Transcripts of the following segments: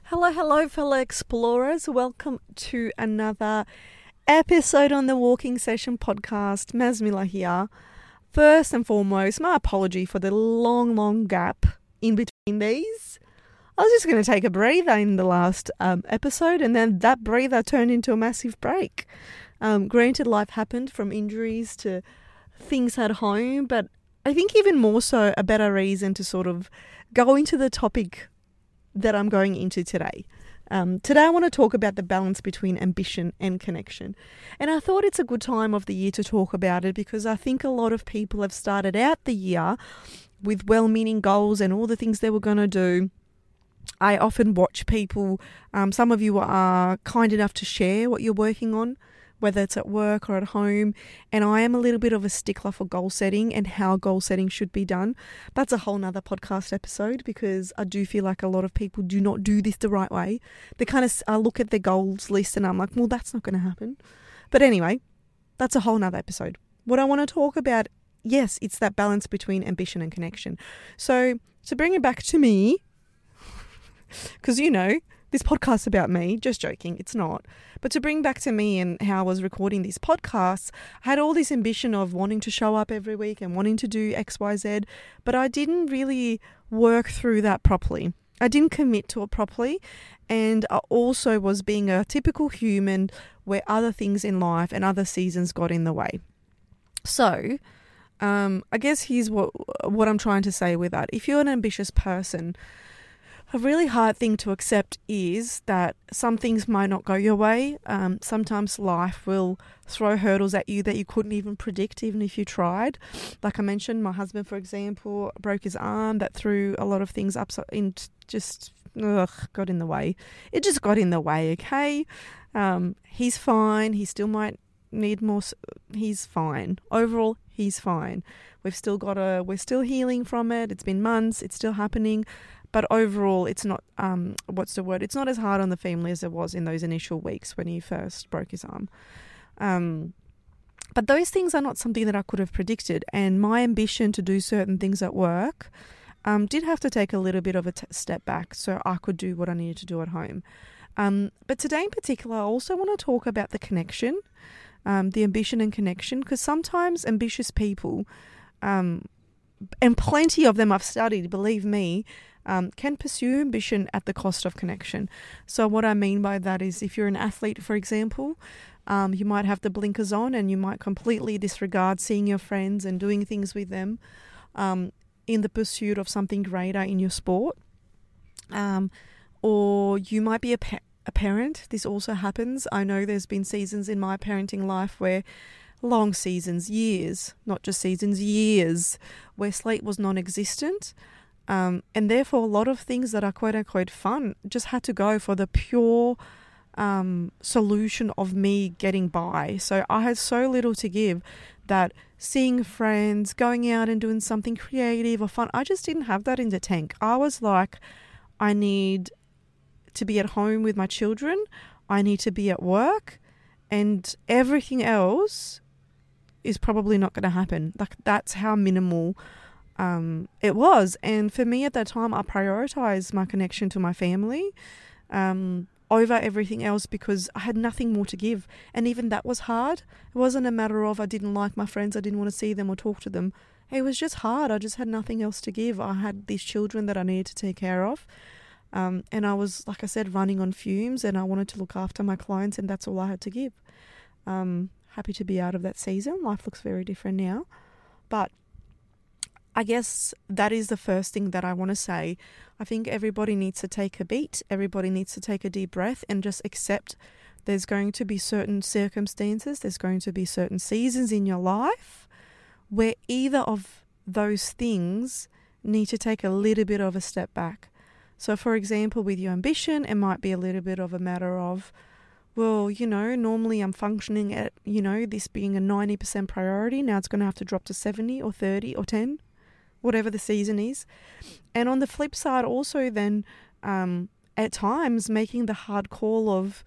Hello, fellow explorers. Welcome to another episode on the Walking Session podcast. Mazmila here. First and foremost, my apology for the long gap in between these. I was just going to take a breather in the last episode, and then that breather turned into a massive break. Granted, life happened, from injuries to things at home, but I think even more so a better reason to sort of go into the topic that I'm going into today. Today I want to talk about the balance between ambition and connection. And I thought it's a good time of the year to talk about it because I think a lot of people have started out the year with well-meaning goals and all the things they were going to do. I often watch people, some of you are kind enough to share what you're working on, whether it's at work or at home. And I am a little bit of a stickler for goal setting and how goal setting should be done. That's a whole nother podcast episode because I do feel like a lot of people do not do this the right way. They kind of look at their goals list and I'm like, well, that's not going to happen. But anyway, that's a whole nother episode. What I want to talk about, yes, it's that balance between ambition and connection. So to bring it back to me, because this podcast's about me, just joking, it's not. But to bring back to me and how I was recording these podcasts, I had all this ambition of wanting to show up every week and wanting to do X, Y, Z, but I didn't really work through that properly. I didn't commit to it properly, and I also was being a typical human where other things in life and other seasons got in the way. So, I guess here's what I'm trying to say with that. If you're an ambitious person, a really hard thing to accept is that some things might not go your way. Sometimes life will throw hurdles at you that you couldn't even predict, even if you tried. Like I mentioned, my husband, for example, broke his arm. That threw a lot of things up in got in the way. It just got in the way, okay? He's fine. He still might need more. He's fine. Overall, he's fine. We're still healing from it. It's been months. It's still happening. But overall, it's not, it's not as hard on the family as it was in those initial weeks when he first broke his arm. But those things are not something that I could have predicted. And my ambition to do certain things at work did have to take a little bit of a step back so I could do what I needed to do at home. But today in particular, I also want to talk about the connection, the ambition and connection, because sometimes ambitious people, and plenty of them I've studied, believe me, can pursue ambition at the cost of connection. So what I mean by that is if you're an athlete, for example, you might have the blinkers on and you might completely disregard seeing your friends and doing things with them in the pursuit of something greater in your sport. Or you might be a parent. This also happens. I know there's been seasons in my parenting life where long seasons, years, not just seasons, years, where sleep was non-existent. And therefore, a lot of things that are quote-unquote fun just had to go for the pure solution of me getting by. So I had so little to give that seeing friends, going out and doing something creative or fun, I just didn't have that in the tank. I was like, I need to be at home with my children. I need to be at work. And everything else is probably not going to happen. Like, that's how minimal it was. And for me at that time, I prioritized my connection to my family over everything else because I had nothing more to give. And even that was hard. It wasn't a matter of I didn't like my friends, I didn't want to see them or talk to them. It was just hard. I just had nothing else to give. I had these children that I needed to take care of. And I was, like I said, running on fumes and I wanted to look after my clients and that's all I had to give. Happy to be out of that season. Life looks very different now. But I guess that is the first thing that I want to say. I think everybody needs to take a beat. Everybody needs to take a deep breath and just accept there's going to be certain circumstances, there's going to be certain seasons in your life where either of those things need to take a little bit of a step back. So, for example, with your ambition, it might be a little bit of a matter of, well, normally I'm functioning at, this being a 90% priority. Now it's going to have to drop to 70 or 30 or 10. Whatever the season is. And on the flip side also then at times making the hard call of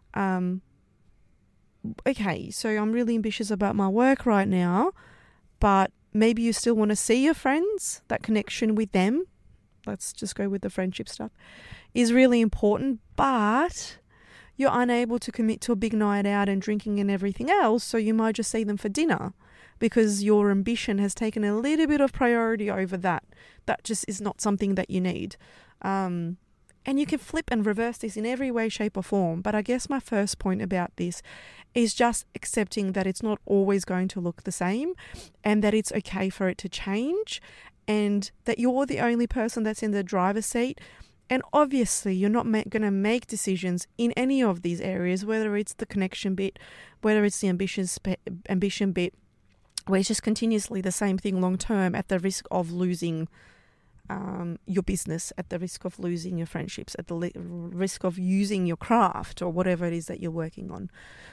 okay, so I'm really ambitious about my work right now, but maybe you still want to see your friends, that connection with them, let's just go with the friendship stuff, is really important, but you're unable to commit to a big night out and drinking and everything else, so you might just see them for dinner because your ambition has taken a little bit of priority over that. That just is not something that you need. And you can flip and reverse this in every way, shape or form. But I guess my first point about this is just accepting that it's not always going to look the same and that it's okay for it to change and that you're the only person that's in the driver's seat. And obviously you're not going to make decisions in any of these areas, whether it's the connection bit, whether it's the ambition bit, where it's just continuously the same thing long term at the risk of losing your business, at the risk of losing your friendships, at the risk of using your craft or whatever it is that you're working on.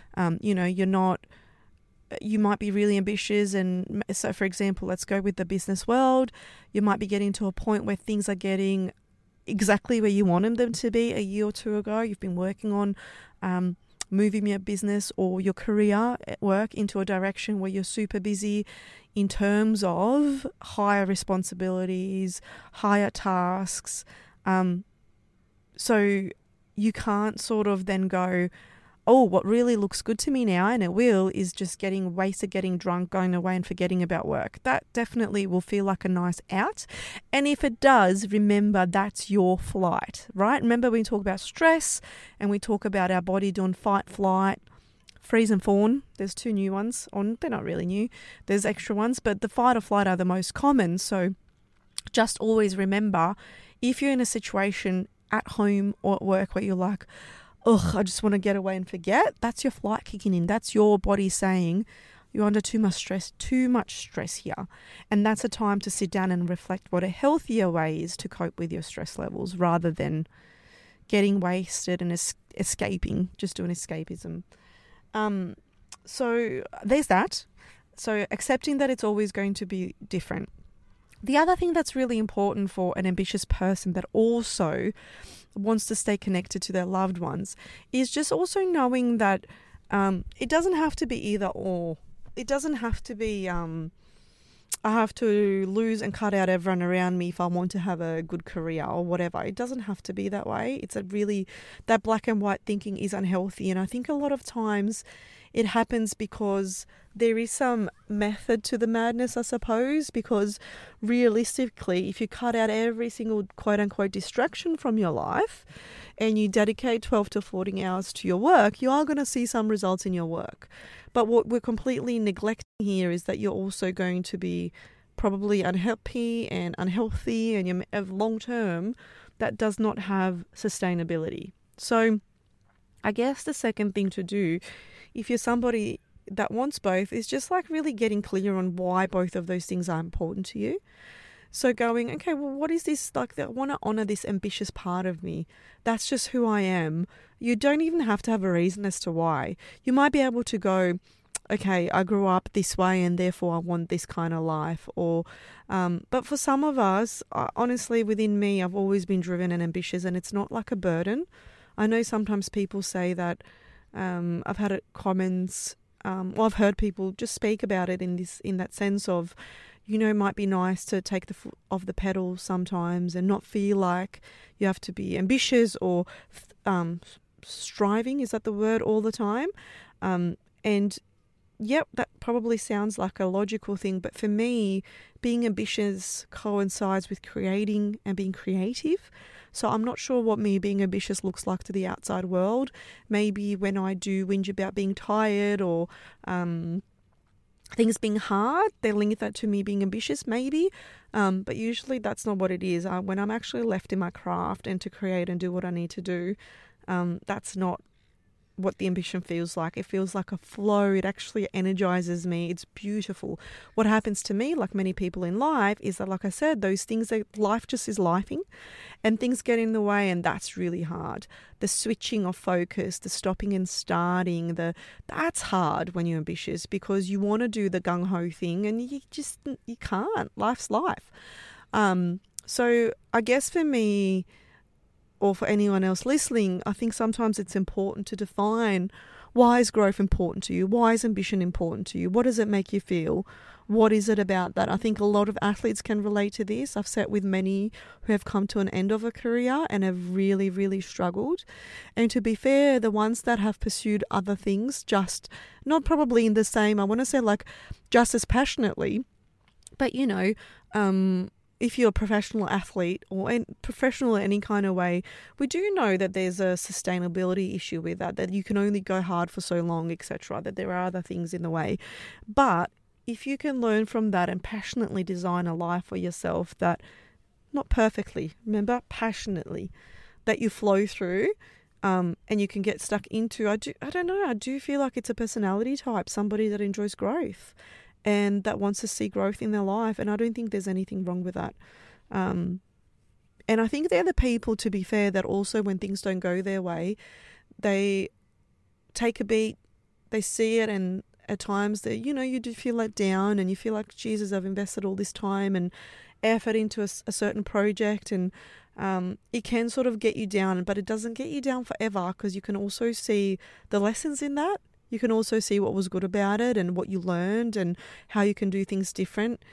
You might be really ambitious. And so, for example, let's go with the business world. You might be getting to a point where things are getting exactly where you wanted them to be a year or two ago. You've been working on moving your business or your career at work into a direction where you're super busy in terms of higher responsibilities, higher tasks. So you can't sort of then go, oh, what really looks good to me now, and it will, is just getting wasted, getting drunk, going away and forgetting about work. That definitely will feel like a nice out. And if it does, remember that's your flight, right? Remember we talk about stress and we talk about our body doing fight, flight, freeze and fawn. There's 2 new ones. They're not really new. There's extra ones, but the fight or flight are the most common. So just always remember, if you're in a situation at home or at work where you're like, ugh, I just want to get away and forget, that's your flight kicking in. That's your body saying you're under too much stress here. And that's a time to sit down and reflect what a healthier way is to cope with your stress levels rather than getting wasted and escaping, just doing escapism. So there's that. So accepting that it's always going to be different. The other thing that's really important for an ambitious person that also wants to stay connected to their loved ones is just also knowing that it doesn't have to be either or. It doesn't have to be I have to lose and cut out everyone around me if I want to have a good career or whatever. It doesn't have to be that way. It's that black and white thinking is unhealthy. And I think a lot of times it happens because there is some method to the madness, I suppose, because realistically, if you cut out every single quote-unquote distraction from your life and you dedicate 12 to 14 hours to your work, you are going to see some results in your work. But what we're completely neglecting here is that you're also going to be probably unhappy and unhealthy, and you're long-term, that does not have sustainability. So I guess the second thing to do, if you're somebody that wants both, is just like really getting clear on why both of those things are important to you. So going, okay, well, what is this? Like, I want to honor this ambitious part of me. That's just who I am. You don't even have to have a reason as to why. You might be able to go, okay, I grew up this way and therefore I want this kind of life. Or, but for some of us, honestly, within me, I've always been driven and ambitious, and it's not like a burden. I know sometimes people say that, I've had comments, I've heard people just speak about it in that sense of, it might be nice to take the foot off the pedal sometimes and not feel like you have to be ambitious or striving, is that the word, all the time? And yep, that probably sounds like a logical thing, but for me, being ambitious coincides with creating and being creative. So I'm not sure what me being ambitious looks like to the outside world. Maybe when I do whinge about being tired or things being hard, they link that to me being ambitious, maybe. But usually that's not what it is. When I'm actually left in my craft and to create and do what I need to do, that's not what the ambition feels like. It feels like a flow. It actually energizes me. It's beautiful. What happens to me, like many people in life, is that, like I said, those things that life just is lifing and things get in the way, and that's really hard. The switching of focus, the stopping and starting, that's hard when you're ambitious because you want to do the gung-ho thing and you can't. Life's life. So I guess for me, or for anyone else listening, I think sometimes it's important to define Why is growth important to you? Why is ambition important to you? What does it make you feel? What is it about that? I think a lot of athletes can relate to this. I've sat with many who have come to an end of a career and have really, really struggled. And to be fair, the ones that have pursued other things, just not probably in the same, I want to say like just as passionately, but if you're a professional athlete or professional in any kind of way, we do know that there's a sustainability issue with that you can only go hard for so long, etc., that there are other things in the way. But if you can learn from that and passionately design a life for yourself that, not perfectly, remember, passionately, that you flow through, and you can get stuck into, I do feel like it's a personality type, somebody that enjoys growth and that wants to see growth in their life. And I don't think there's anything wrong with that. And I think they're the people, to be fair, that also when things don't go their way, they take a beat, they see it, and at times that, you do feel let down and you feel like, Jesus, I've invested all this time and effort into a certain project, and it can sort of get you down, but it doesn't get you down forever, because you can also see the lessons in that. You can also see what was good about it and what you learned and how you can do things different.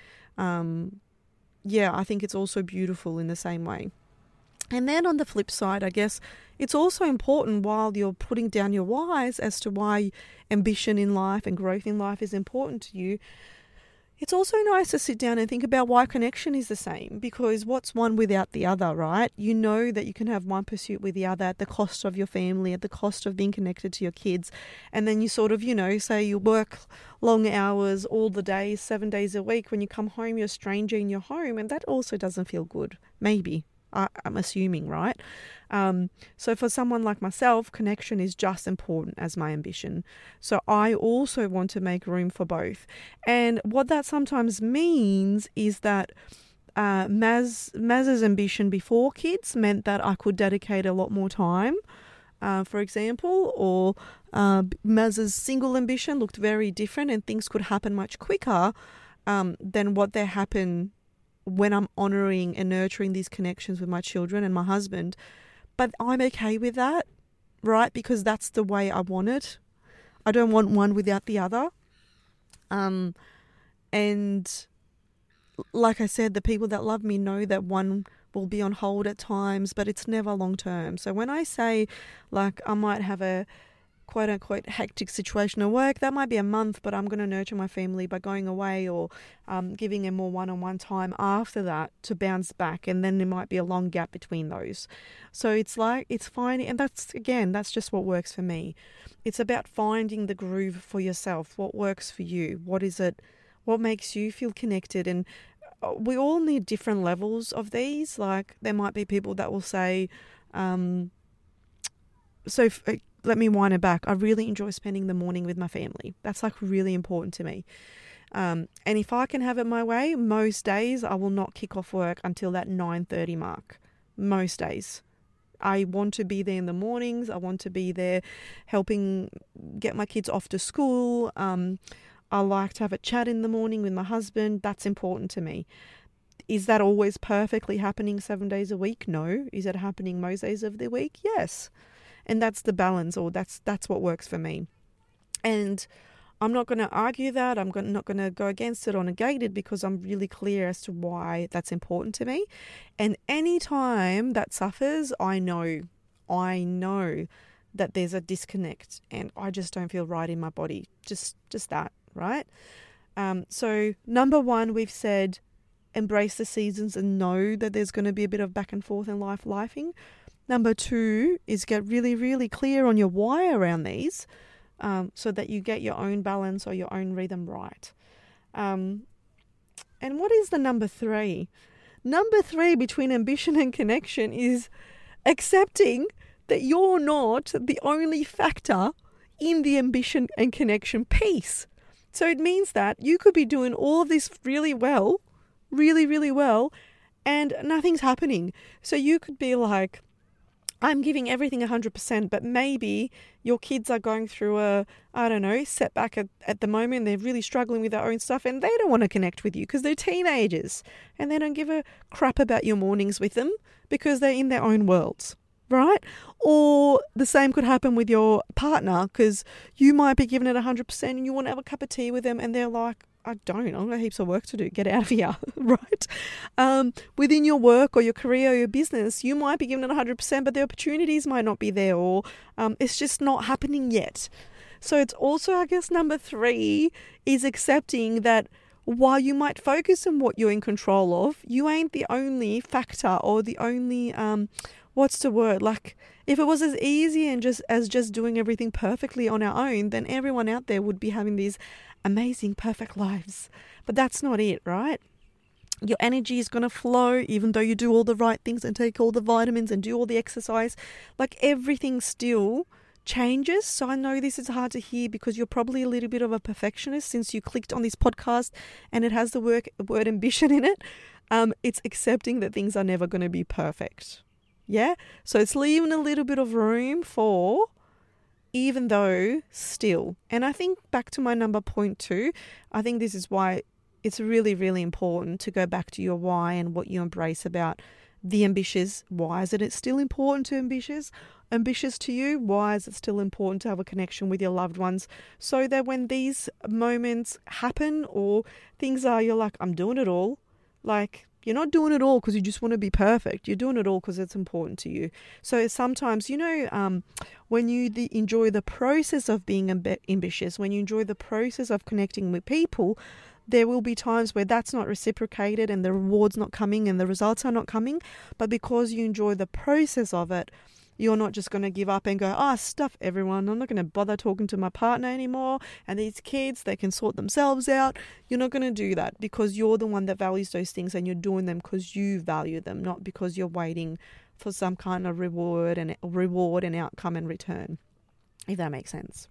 I think it's also beautiful in the same way. And then on the flip side, I guess it's also important, while you're putting down your whys as to why ambition in life and growth in life is important to you, it's also nice to sit down and think about why connection is the same, because what's one without the other, right? You know that you can have one pursuit with the other at the cost of your family, at the cost of being connected to your kids. And then you sort of, say you work long hours all the days, 7 days a week. When you come home, you're a stranger in your home, and that also doesn't feel good. Maybe. I'm assuming, right? So for someone like myself, connection is just important as my ambition. So I also want to make room for both. And what that sometimes means is that Maz's ambition before kids meant that I could dedicate a lot more time, for example, or Maz's single ambition looked very different and things could happen much quicker than what they happen when I'm honouring and nurturing these connections with my children and my husband. But I'm okay with that, right? Because that's the way I want it. I don't want one without the other. And like I said, the people that love me know that one will be on hold at times, but it's never long term. So when I say, like, I might have a quote unquote hectic situation at work, that might be a month, but I'm going to nurture my family by going away or giving them more one-on-one time after that to bounce back, and then there might be a long gap between those. So it's finding, and that's just what works for me. It's about finding the groove for yourself. What works for you? What is it? What makes you feel connected? And we all need different levels of these. Like, there might be people that will say, let me wind it back. I really enjoy spending the morning with my family. That's like really important to me. And if I can have it my way, most days I will not kick off work until that 9:30 mark. Most days. I want to be there in the mornings. I want to be there helping get my kids off to school. I like to have a chat in the morning with my husband. That's important to me. Is that always perfectly happening 7 days a week? No. Is it happening most days of the week? Yes. And that's the balance, or that's what works for me. And I'm not going to argue that. I'm not going to go against it or negate it, because I'm really clear as to why that's important to me. And any time that suffers, I know that there's a disconnect and I just don't feel right in my body. Just that, right? So number one, we've said embrace the seasons and know that there's going to be a bit of back and forth in lifing. Number two is get really, really clear on your why around these, so that you get your own balance or your own rhythm right. And what is the number three? Number three between ambition and connection is accepting that you're not the only factor in the ambition and connection piece. So it means that you could be doing all of this really well, really, really well, and nothing's happening. So you could be like, I'm giving everything 100%, but maybe your kids are going through a setback at the moment. They're really struggling with their own stuff and they don't want to connect with you because they're teenagers and they don't give a crap about your mornings with them because they're in their own worlds, right? Or the same could happen with your partner, because you might be giving it 100% and you want to have a cup of tea with them and they're like, I don't. I've got heaps of work to do. Get out of here, right? Within your work or your career or your business, you might be giving it 100%, but the opportunities might not be there, or it's just not happening yet. So it's also, I guess, number 3 is accepting that while you might focus on what you're in control of, you ain't the only factor or the only, like, if it was as easy and just doing everything perfectly on our own, then everyone out there would be having these amazing, perfect lives. But that's not it, right? Your energy is going to flow even though you do all the right things and take all the vitamins and do all the exercise. Like, everything still changes. So I know this is hard to hear because you're probably a little bit of a perfectionist since you clicked on this podcast and it has the word ambition in it. It's accepting that things are never going to be perfect. Yeah? So it's leaving a little bit of room for even though still. And I think back to my number point 2, I think this is why it's really, really important to go back to your why and what you embrace about the ambitious. Why is it still important to ambitious to you? Why is it still important to have a connection with your loved ones? So that when these moments happen or things are, you're like, I'm doing it all. Like, you're not doing it all because you just want to be perfect. You're doing it all because it's important to you. So sometimes, when you enjoy the process of being ambitious, when you enjoy the process of connecting with people, there will be times where that's not reciprocated and the reward's not coming and the results are not coming. But because you enjoy the process of it, you're not just going to give up and go, stuff everyone. I'm not going to bother talking to my partner anymore. And these kids, they can sort themselves out. You're not going to do that because you're the one that values those things and you're doing them because you value them, not because you're waiting for some kind of reward and outcome and return, if that makes sense.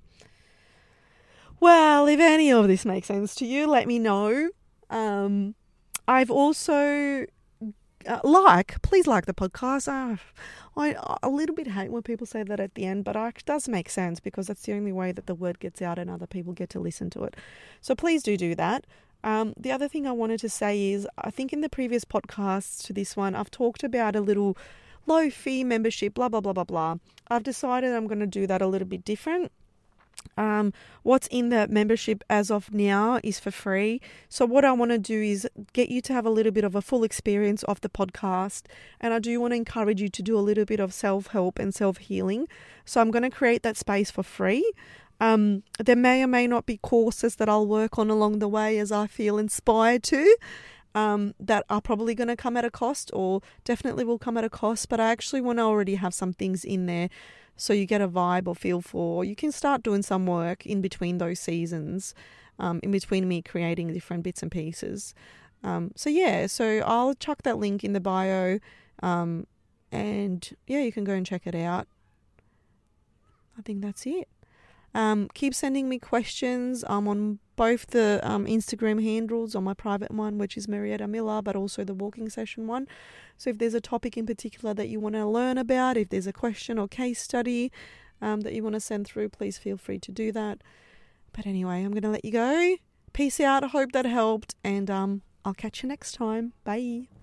Well, if any of this makes sense to you, let me know. I've also... please like the podcast. I a little bit hate when people say that at the end, but it does make sense because that's the only way that the word gets out and other people get to listen to it. So please do that. The other thing I wanted to say is, I think in the previous podcasts to this one, I've talked about a little low fee membership, blah, blah, blah, blah, blah. I've decided I'm going to do that a little bit different. What's in the membership as of now is for free. So what I want to do is get you to have a little bit of a full experience of the podcast. And I do want to encourage you to do a little bit of self-help and self-healing. So I'm going to create that space for free. There may or may not be courses that I'll work on along the way as I feel inspired to. That are probably going to come at a cost, or definitely will come at a cost. But I actually want to already have some things in there so you get a vibe or feel for. You can start doing some work in between those seasons, in between me creating different bits and pieces. So I'll chuck that link in the bio, and you can go and check it out. I think that's it. Keep sending me questions. I'm on both the Instagram handles, on my private one, which is Marietta Miller, but also the walking session one. So if there's a topic in particular that you want to learn about, if there's a question or case study that you want to send through, please feel free to do that. But anyway, I'm going to let you go. Peace out. I hope that helped, and I'll catch you next time. Bye.